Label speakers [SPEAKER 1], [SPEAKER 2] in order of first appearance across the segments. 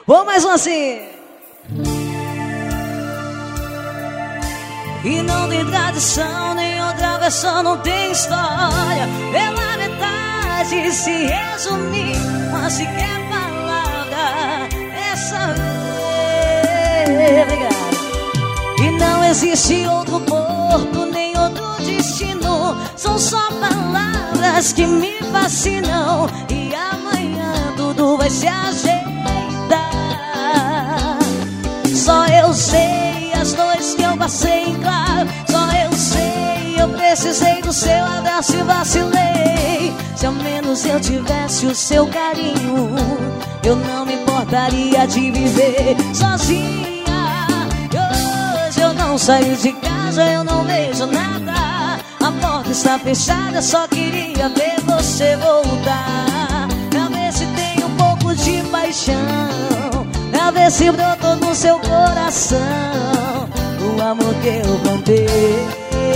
[SPEAKER 1] Vou mais um assim. E não tem tradição, nem outra versão, não tem história. Pela metade se resumir, mas sequer palavra essa vez. Obrigado. E não existe outro porto, nem outro destino. São só palavras que me fascinam. E amanhã tudo vai se ajeitar. Só eu sei as noites que eu passei em claro. Só eu sei, eu precisei do seu abraço e vacilei. Se ao menos eu tivesse o seu carinho, eu não me importaria de viver sozinha. Hoje eu não saio de casa, eu não vejo nada. A porta está fechada, só queria ver você voltar. Pra ver se tem um pouco de paixão, pra ver se brotou no seu coração o amor que eu plantei.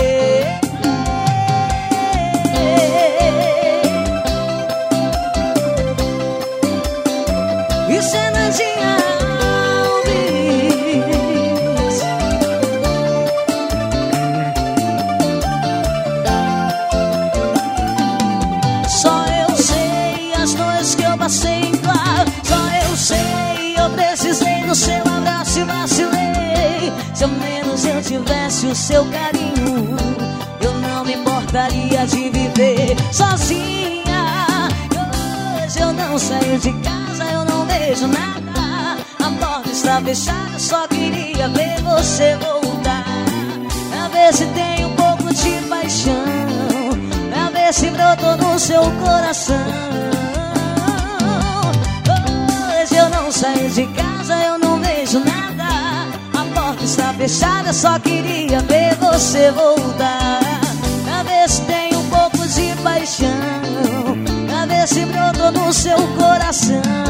[SPEAKER 1] E Fernandinha Alves. Só eu sei as noites que eu passei em claro. Só eu sei, eu precisei do seu abraço e vacilei. Se ao menos eu tivesse o seu carinho, eu não me importaria de viver sozinha. Hoje eu não saio de casa, eu não vejo nada. A porta está fechada, só queria ver você voltar. Pra ver se tem um pouco de paixão, pra ver se brotou no seu coração. Hoje eu não saio de casa, eu não vejo nada. A porta está fechada, só queria ver você voltar. Pra ver se tem um pouco de paixão, pra ver se brotou no seu coração